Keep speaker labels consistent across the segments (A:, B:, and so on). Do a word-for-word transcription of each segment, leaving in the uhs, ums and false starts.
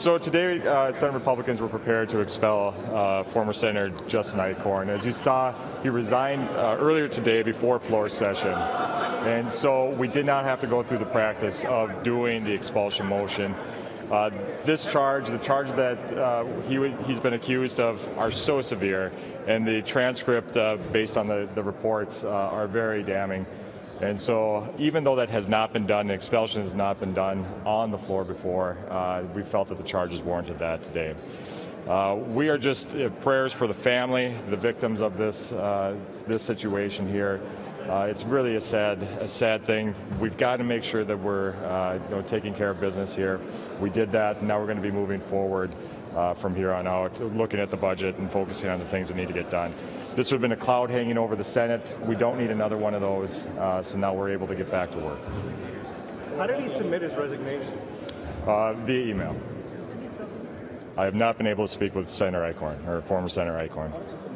A: So today, uh, Senate Republicans were prepared to expel uh, former Senator Justin Eichhorn. As you saw, he resigned uh, earlier today before floor session. And so we did not have to go through the practice of doing the expulsion motion. Uh, this charge, the charge that uh, he, he's been accused of, are so severe, and the transcript uh, based on the, the reports uh, are very damning. And so even though that has not been done, expulsion has not been done on the floor before, uh, we felt that the charges warranted that today. Uh, we are just uh, prayers for the family, the victims of this uh, this situation here. Uh, it's really a sad, a sad thing. We've got to make sure that we're uh, you know, taking care of business here. We did that, and now we're going to be moving forward uh, from here on out, looking at the budget and focusing on the things that need to get done. This would have been a cloud hanging over the Senate. We don't need another one of those, uh, so now we're able to get back to work.
B: How did he submit his resignation?
A: Uh, via email. I have not been able to speak with Senator Eichhorn, or former Senator Eichhorn.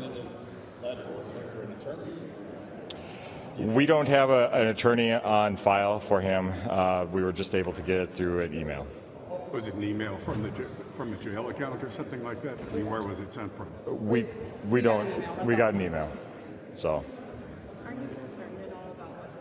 A: We don't have a, an attorney on file for him. Uh, we were just able to get it through an email.
C: Was it an email from the from the jail account or something like that? I mean, where was it sent from?
A: We we don't we got an email. So.
D: Are you concerned at all about?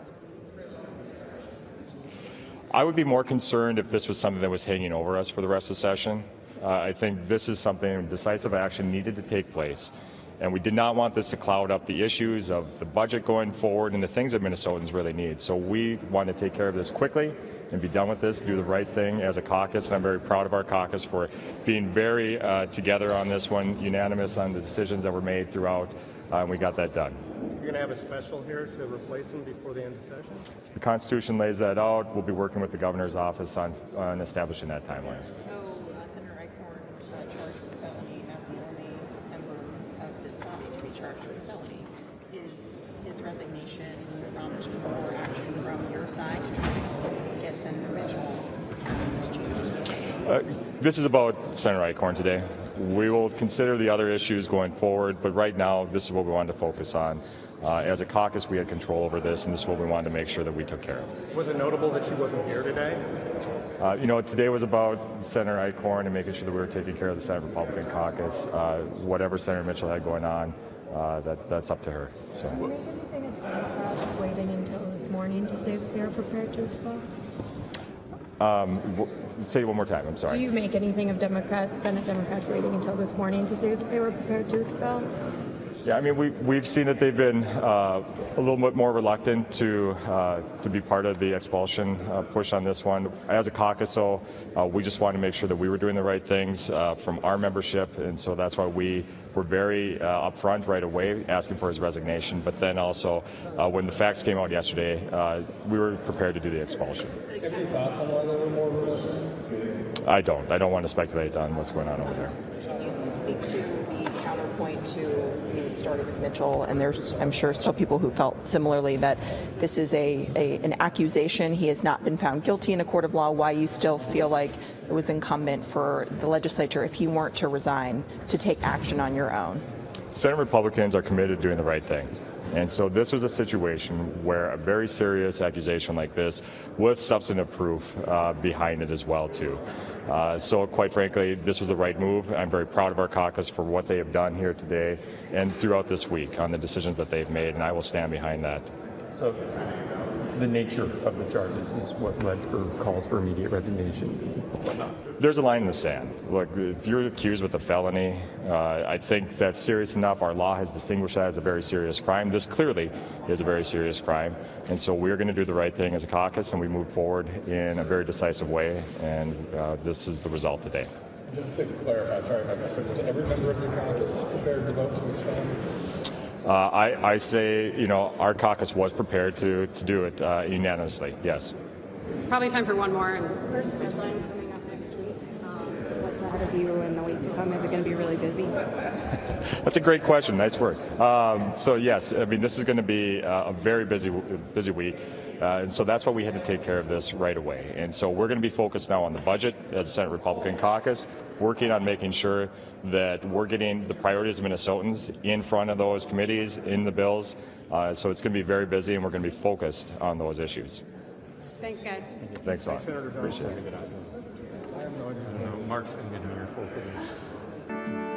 A: I would be more concerned if this was something that was hanging over us for the rest of the session. Uh, I think this is something decisive action needed to take place. And we did not want this to cloud up the issues of the budget going forward and the things that Minnesotans really need. So we want to take care of this quickly and be done with this, do the right thing as a caucus. And I'm very proud of our caucus for being very uh, together on this one, unanimous on the decisions that were made throughout, uh, and we got that done.
B: You're going to have a special here to replace him before the end of session?
A: The Constitution lays that out. We'll be working with the governor's office on, on establishing that timeline.
D: So uh, Senator Eichhorn uh, charged with felony, not the only member of this body to be charged with felony. Is his resignation prompt for action from your side to try to get Senator Mitchell changed?
A: Uh, this is about Senator Eichhorn today. We will consider the other issues going forward, but right now this is what we wanted to focus on. Uh, as a caucus, we had control over this, and this is what we wanted to make sure that we took care of.
B: Was it notable that she wasn't here today?
A: Uh, you know, today was about Senator Eichhorn and making sure that we were taking care of the Senate Republican caucus. Uh, whatever Senator Mitchell had going on, uh, that, that's up to her. So.
E: Did you make anything of Democrats waiting until this morning to say that they're prepared to expel?
A: Um, w- say it one more time, I'm sorry.
E: Do you make anything of Democrats, Senate Democrats waiting until this morning to say that they were prepared to expel?
A: Yeah, I mean, we, we've seen that they've been uh, a little bit more reluctant to uh, to be part of the expulsion uh, push on this one. As a caucus, so uh, we just wanted to make sure that we were doing the right things uh, from our membership, and so that's why we were very uh, upfront right away asking for his resignation. But then also, uh, when the facts came out yesterday, uh, we were prepared to do the expulsion.
F: Any thoughts on why they were more reluctant?
A: I don't. I don't want to speculate on what's going on over there.
G: Can you speak to the counterpoint to being started with Mitchell? And there's, I'm sure, still people who felt similarly that this is a, a an accusation. He has not been found guilty in a court of law. Why you still feel like it was incumbent for the legislature, if he weren't to resign, to take action on your own?
A: Senate Republicans are committed to doing the right thing. And so this was a situation where a very serious accusation like this, with substantive proof uh, behind it as well, too. Uh, so quite frankly, this was the right move. I'm very proud of our caucus for what they have done here today and throughout this week on the decisions that they've made, and I will stand behind that.
F: So the nature of the charges is what led for calls for immediate resignation and whatnot.
A: There's a line in the sand. Look, if you're accused with a felony, uh, I think that's serious enough. Our law has distinguished that as a very serious crime. This clearly is a very serious crime. And so we're going to do the right thing as a caucus, and we move forward in a very decisive way. And uh, this is the result today.
H: Just to clarify, sorry if I missed it, was every member of your caucus prepared to vote to expel?
A: Uh, I, I say, you know, our caucus was prepared to, to do it uh, unanimously, yes.
I: Probably time for one more. And
D: First deadline coming up next week. Um, what's ahead of you in the week to come? Is it going to be really busy?
A: That's a great question. Nice work. Um, so yes, I mean, this is going to be uh, a very busy, busy week. Uh, and so that's why we had to take care of this right away. And so we're going to be focused now on the budget as a Senate Republican caucus, working on making sure that we're getting the priorities of Minnesotans in front of those committees, in the bills. Uh, so it's going to be very busy, and we're going to be focused on those issues.
I: thanks, guys.
A: Thanks a lot. Appreciate it.
B: have no idea.
F: No, Mark's going to get here full for this.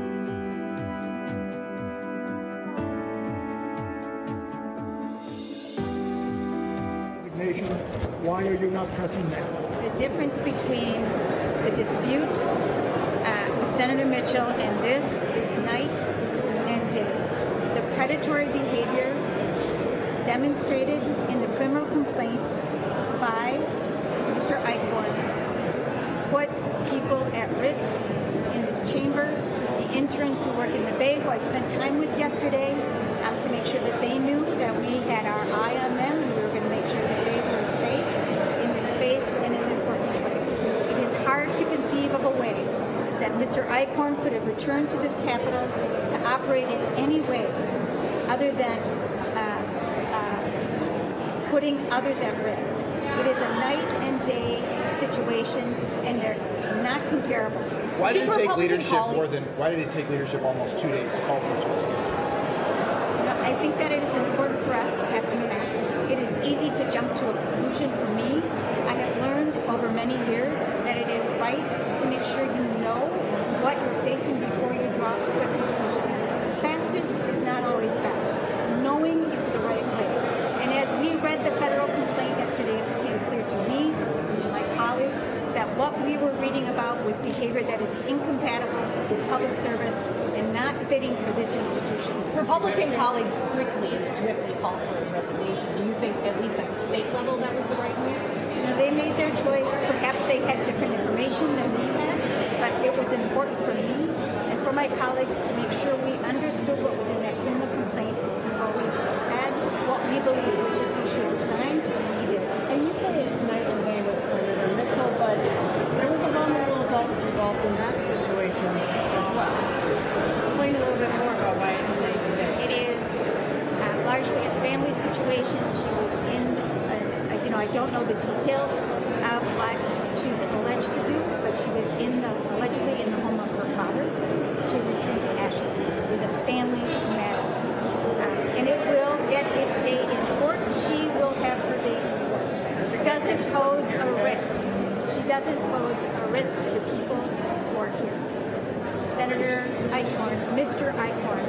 J: Resignation. Why are you not pressing that?
K: The difference between the dispute uh, with Senator Mitchell and this is night and day. The predatory behavior demonstrated in the criminal complaint by Mister Eichhorn puts people at risk in this chamber. The interns who work in the Bay, who I spent time with yesterday, um, to make sure that they knew that we had our eye on them and we were going to make sure that they were safe in this space and in this working place. It is hard to conceive of a way that Mister Eichhorn could have returned to this Capitol to operate in any way other than uh, uh, putting others at risk. It is a night and day situation, and they're not comparable.
L: Why did it take leadership
K: colleagues,
L: more than? Why did it take leadership almost two days to call for its resignation?
K: I think that it is important for us to have the facts. It is easy to jump to a conclusion for me. I have learned over many years that it is right to make sure you know what you're facing before you draw a quick conclusion. Fastest is not always best. Knowing is the right way. And as we read the federal complaint yesterday, it became clear to me and to my colleagues that what we were reading about was behavior that is incompatible with public service and not fitting for this institution.
M: Republican colleagues quickly and swiftly called for his resignation. Do you think, at least at the state level, that was the right move?
K: You know, they made their choice. Perhaps they had different information than we had, but it was important for me and for my colleagues to make sure we understood what was in that criminal complaint before we said what we believe, which is he should resign, and he did.
N: And you say it's night and day with Senator Mitchell, but there was a vulnerable adult involved in that situation as well. Explain a little bit more about why it's night and day.
K: It is uh, largely a family situation. She was in, uh, you know, I don't know the details of what she's alleged to do, but she was in the, allegedly in the home of her father to retrieve ashes. It was a family matter. Uh, and it will get its day in court. She will have her day in court. She doesn't pose a risk. She doesn't pose a risk to the people who are here. Senator Eichhorn, Mister Eichhorn,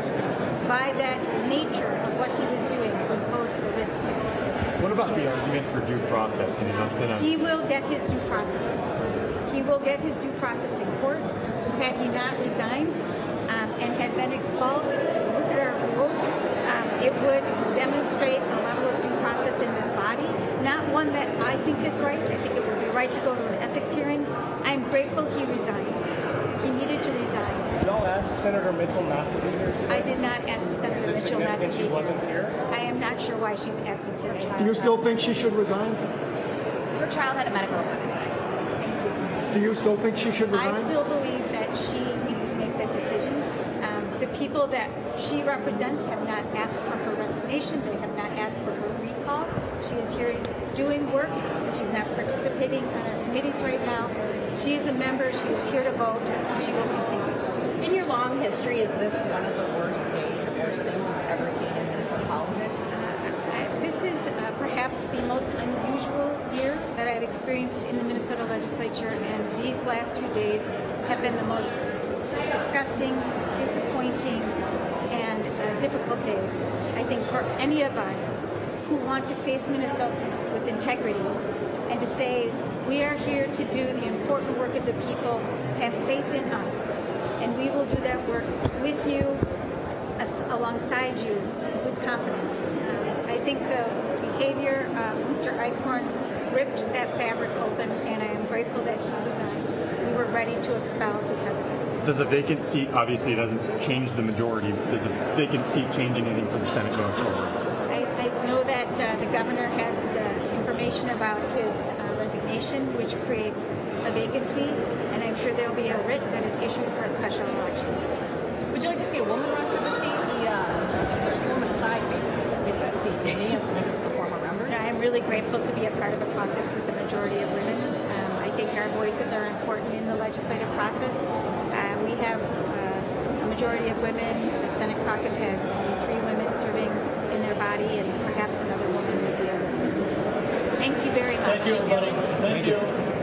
K: by that nature of what he was doing, would pose a risk to them.
F: What about the argument for due process? I mean, that's been a...
K: He will get his due process. He will get his due process in court. Had he not resigned um, and had been expelled, look at our rules. Um, it would demonstrate a level of due process in this body, not one that I think is right. I think it would be right to go to an ethics hearing. I'm grateful he resigned. He needed to resign.
B: Did y'all ask Senator Mitchell not to be here today?
K: I did not ask Senator Mitchell not to be
B: she wasn't here?
K: I am not sure why she's absent today.
J: Do you still think she should resign?
M: Her child had a medical appointment today.
K: Thank you.
J: Do you still think she should resign?
K: I still believe that she needs to make that decision. Um, the people that she represents have not asked for her resignation. They have not asked for her recall. She is here doing work. She's not participating on our committees right now. She is a member. She is here to vote. She will continue.
M: In your long history, is this one of the worst days and worst things you've ever seen in Minnesota politics?
K: Uh, this is uh, perhaps the most unusual year that I've experienced in the Minnesota legislature, and these last two days have been the most disgusting, disappointing, and uh, difficult days. I think for any of us who want to face Minnesotans with integrity and to say, we are here to do the important work of the people, have faith in us, and we will do that work with you, as, alongside you, with confidence. Uh, I think the behavior of Mister Eichhorn ripped that fabric open, and I am grateful that he resigned. We were ready to expel because of it.
F: Does a vacant seat, obviously it doesn't change the majority, does a vacant seat change anything for the Senate going forward?
K: I, I know that uh, the governor has the information about his uh, resignation, which creates a vacancy, and I'm sure there'll be a writ that is issued for a special election.
M: Would you like to see a woman run for the seat? He uh, pushed a woman aside, basically, to get that seat, didn't he, of one of the former members?
K: You know, I'm really grateful to be a part of a caucus with the majority of women. Um, I think our voices are important in the legislative process. Uh, we have uh, a majority of women. The Senate caucus has only three women serving in their body, and perhaps another woman with the other. Thank you very much.
L: Thank you, everybody. Thank you.